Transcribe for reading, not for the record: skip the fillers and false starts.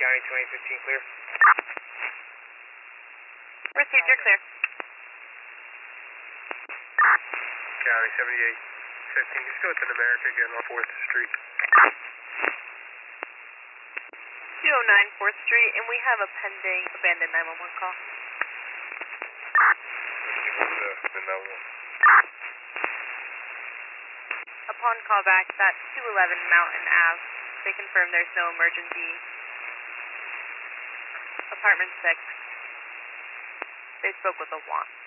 County 2015 clear. Received, you're clear. County 7815, just go with an America again on 4th Street. 209 4th Street, and we have a pending abandoned 911 call. The 911. Upon callback, that's 211 Mountain Ave. They confirm there's no emergency. Apartment 6. They spoke with a WAN.